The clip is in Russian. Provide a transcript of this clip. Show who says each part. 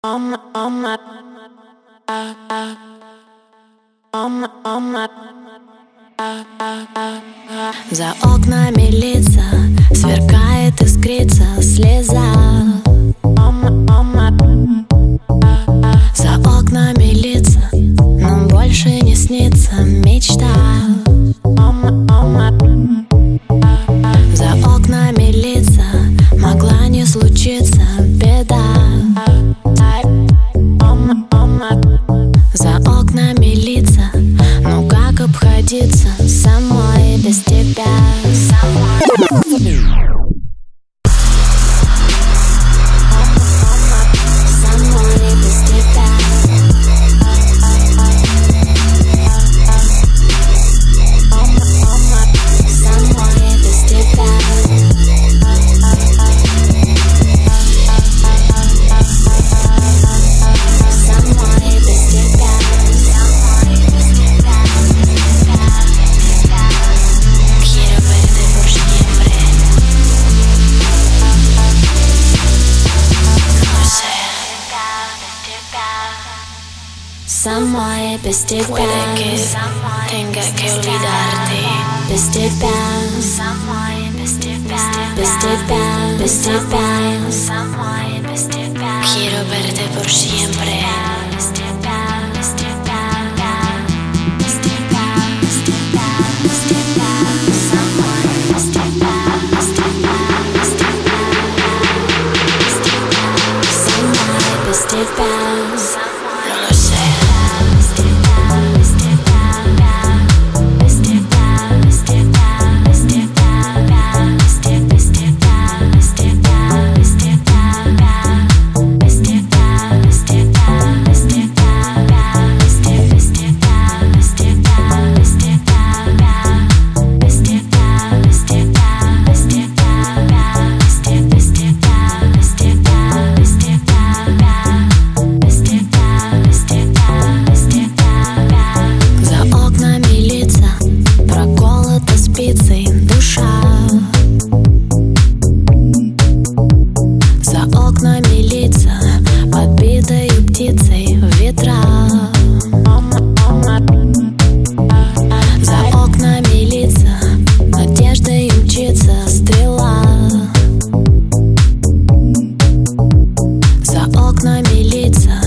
Speaker 1: За окнами лица сверкает, искрится слеза. За окнами лица, но больше не снится мечта. За окнами лица, могла не случиться беда. За окнами лица, ну как обходиться самой без тебя? Самой без тебя.
Speaker 2: Puede que tenga que olvidarte.
Speaker 1: Без тебя.
Speaker 2: Самой без тебя.
Speaker 1: Без тебя. Без тебя.
Speaker 2: Самой без тебя. Quiero verte por siempre. Без тебя. Без тебя. Без тебя. Без тебя. Без тебя. Самой без тебя. Без тебя. Без тебя. Без тебя.
Speaker 1: Самой без тебя.
Speaker 2: No lo sé.
Speaker 1: Душа. За окнами лица, подбитою птицей ветра. За окнами лица, надеждой мчится стрела. За окнами лица,